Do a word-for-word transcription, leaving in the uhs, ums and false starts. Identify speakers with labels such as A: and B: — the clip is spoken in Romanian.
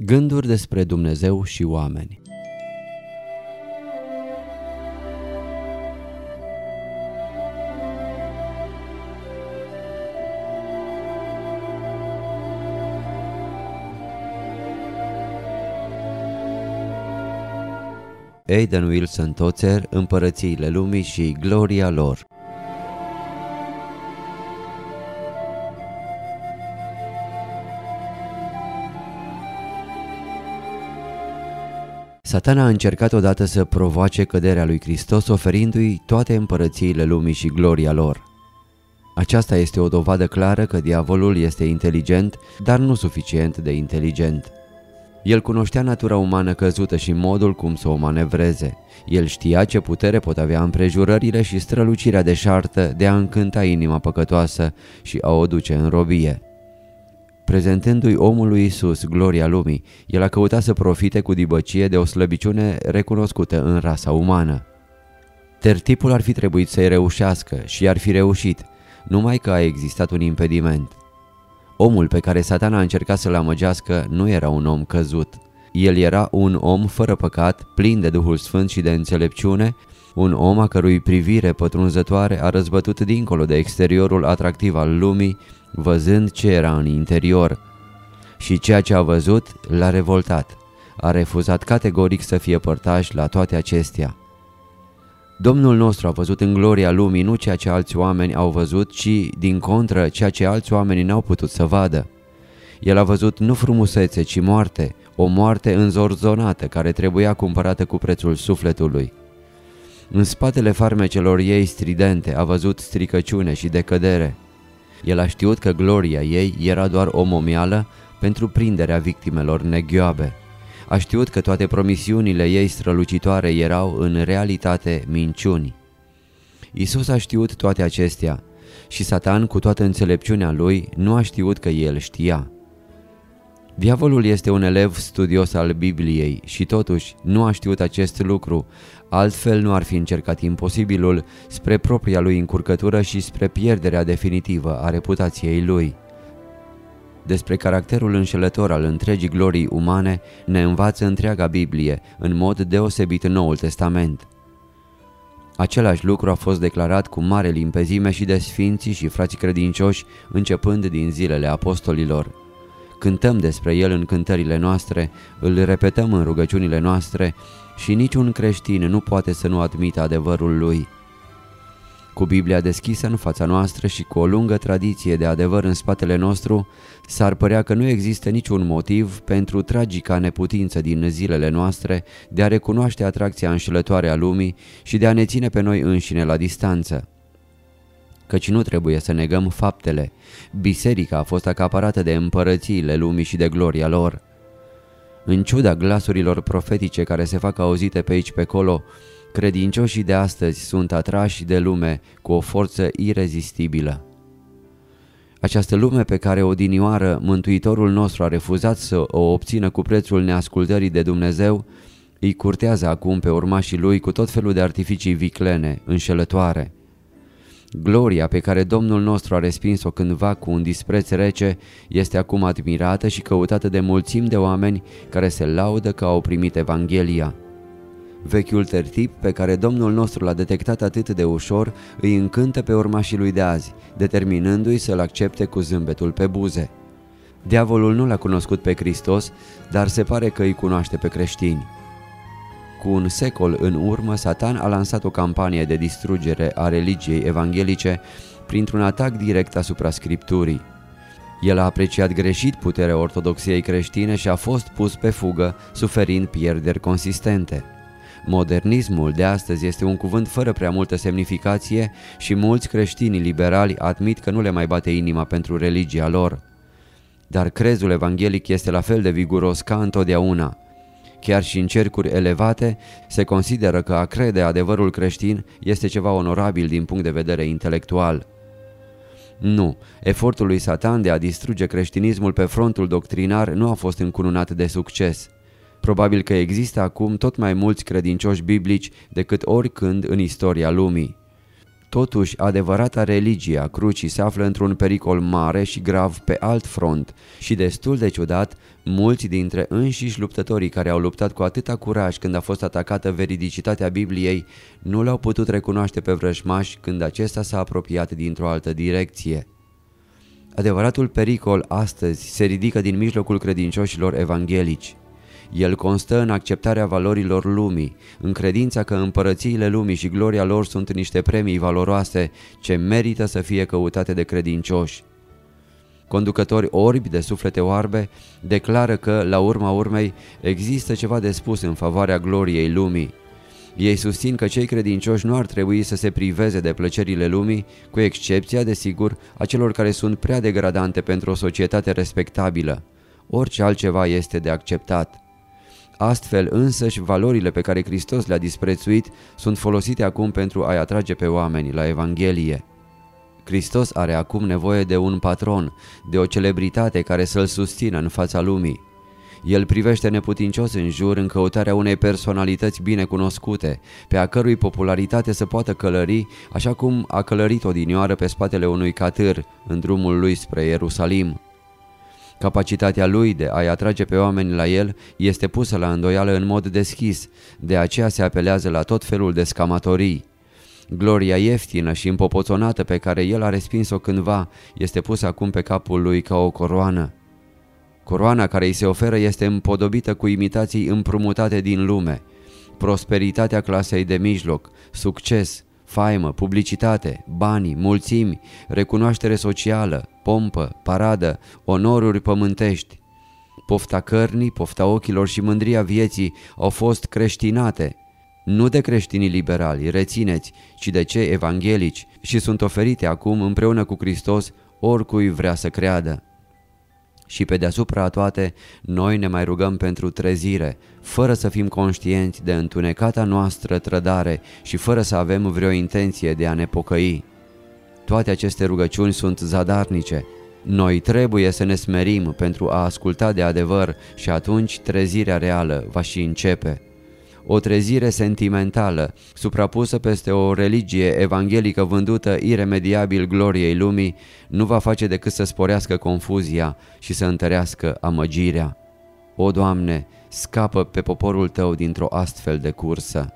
A: Gânduri despre Dumnezeu și oameni. Aidan Wilson Tozer, Împărățiile lumii și gloria lor. Satana a încercat odată să provoace căderea lui Hristos, oferindu-i toate împărățiile lumii și gloria lor. Aceasta este o dovadă clară că diavolul este inteligent, dar nu suficient de inteligent. El cunoștea natura umană căzută și modul cum să o manevreze. El știa ce putere pot avea împrejurările și strălucirea deșartă de a încânta inima păcătoasă și a o duce în robie. Prezentându-i omului Iisus gloria lumii, el a căutat să profite cu dibăcie de o slăbiciune recunoscută în rasa umană. Tertipul ar fi trebuit să-i reușească și ar fi reușit, numai că a existat un impediment. Omul pe care Satana a încercat să-l amăgească nu era un om căzut. El era un om fără păcat, plin de Duhul Sfânt și de înțelepciune, un om a cărui privire pătrunzătoare a răzbătut dincolo de exteriorul atractiv al lumii, văzând ce era în interior. Și ceea ce a văzut l-a revoltat. A refuzat categoric să fie părtaș la toate acestea. Domnul nostru a văzut în gloria lumii nu ceea ce alți oameni au văzut, ci, din contră, ceea ce alți oameni n-au putut să vadă. El a văzut nu frumusețe, ci moarte, o moarte înzorzonată care trebuia cumpărată cu prețul sufletului. În spatele farmecelor ei stridente a văzut stricăciune și decădere. El a știut că gloria ei era doar o momială pentru prinderea victimelor neghioabe. A știut că toate promisiunile ei strălucitoare erau în realitate minciuni. Iisus a știut toate acestea și Satan, cu toată înțelepciunea lui, nu a știut că el știa. Diavolul este un elev studios al Bibliei și totuși nu a știut acest lucru, altfel nu ar fi încercat imposibilul spre propria lui încurcătură și spre pierderea definitivă a reputației lui. Despre caracterul înșelător al întregii glorii umane ne învață întreaga Biblie, în mod deosebit în Noul Testament. Același lucru a fost declarat cu mare limpezime și de sfinții și frații credincioși începând din zilele apostolilor. Cântăm despre el în cântările noastre, îl repetăm în rugăciunile noastre și niciun creștin nu poate să nu admită adevărul lui. Cu Biblia deschisă în fața noastră și cu o lungă tradiție de adevăr în spatele nostru, s-ar părea că nu există niciun motiv pentru tragica neputință din zilele noastre de a recunoaște atracția înșelătoare a lumii și de a ne ține pe noi înșine la distanță. Căci nu trebuie să negăm faptele. Biserica a fost acaparată de împărățiile lumii și de gloria lor. În ciuda glasurilor profetice care se fac auzite pe aici pe acolo, credincioșii de astăzi sunt atrași de lume cu o forță irezistibilă. Această lume pe care odinioară Mântuitorul nostru a refuzat să o obțină cu prețul neascultării de Dumnezeu, îi curtează acum pe urmașii lui cu tot felul de artificii viclene, înșelătoare. Gloria pe care Domnul nostru a respins-o cândva cu un dispreț rece este acum admirată și căutată de mulțimi de oameni care se laudă că au primit Evanghelia. Vechiul tertip pe care Domnul nostru l-a detectat atât de ușor îi încântă pe urmașii lui de azi, determinându-i să-l accepte cu zâmbetul pe buze. Diavolul nu l-a cunoscut pe Hristos, dar se pare că îi cunoaște pe creștini. Cu un secol în urmă, Satan a lansat o campanie de distrugere a religiei evanghelice printr-un atac direct asupra Scripturii. El a apreciat greșit puterea ortodoxiei creștine și a fost pus pe fugă, suferind pierderi consistente. Modernismul de astăzi este un cuvânt fără prea multă semnificație și mulți creștini liberali admit că nu le mai bate inima pentru religia lor. Dar crezul evanghelic este la fel de viguros ca întotdeauna. Chiar și în cercuri elevate se consideră că a crede adevărul creștin este ceva onorabil din punct de vedere intelectual. Nu, efortul lui Satan de a distruge creștinismul pe frontul doctrinar nu a fost încununat de succes. Probabil că există acum tot mai mulți credincioși biblici decât oricând în istoria lumii. Totuși, adevărata religie a crucii se află într-un pericol mare și grav pe alt front și destul de ciudat, mulți dintre înșiși luptătorii care au luptat cu atâta curaj când a fost atacată veridicitatea Bibliei nu l-au putut recunoaște pe vrăjmaș când acesta s-a apropiat dintr-o altă direcție. Adevăratul pericol astăzi se ridică din mijlocul credincioșilor evanghelici. El constă în acceptarea valorilor lumii, în credința că împărățiile lumii și gloria lor sunt niște premii valoroase ce merită să fie căutate de credincioși. Conducători orbi de suflete oarbe declară că, la urma urmei, există ceva de spus în favoarea gloriei lumii. Ei susțin că cei credincioși nu ar trebui să se priveze de plăcerile lumii, cu excepția, desigur, a celor care sunt prea degradante pentru o societate respectabilă. Orice altceva este de acceptat. Astfel însăși valorile pe care Hristos le-a disprețuit sunt folosite acum pentru a-i atrage pe oameni la Evanghelie. Hristos are acum nevoie de un patron, de o celebritate care să-l susțină în fața lumii. El privește neputincios în jur în căutarea unei personalități bine cunoscute, pe a cărui popularitate să poată călări, așa cum a călărit odinioară pe spatele unui catâr în drumul lui spre Ierusalim. Capacitatea lui de a-i atrage pe oameni la el este pusă la îndoială în mod deschis, de aceea se apelează la tot felul de scamatorii. Gloria ieftină și împopoțonată pe care el a respins-o cândva este pusă acum pe capul lui ca o coroană. Coroana care îi se oferă este împodobită cu imitații împrumutate din lume. Prosperitatea clasei de mijloc, succes, faimă, publicitate, banii, mulțimi, recunoaștere socială, pompă, paradă, onoruri pământești. Pofta cărnii, pofta ochilor și mândria vieții au fost creștinate, nu de creștinii liberali, rețineți, ci de cei evanghelici și sunt oferite acum împreună cu Hristos oricui vrea să creadă. Și pe deasupra a toate, noi ne mai rugăm pentru trezire, fără să fim conștienți de întunecata noastră trădare și fără să avem vreo intenție de a ne pocăi. Toate aceste rugăciuni sunt zadarnice. Noi trebuie să ne smerim pentru a asculta de adevăr și atunci trezirea reală va și începe. O trezire sentimentală, suprapusă peste o religie evanghelică vândută iremediabil gloriei lumii, nu va face decât să sporească confuzia și să întărească amăgirea. O, Doamne, scapă pe poporul Tău dintr-o astfel de cursă.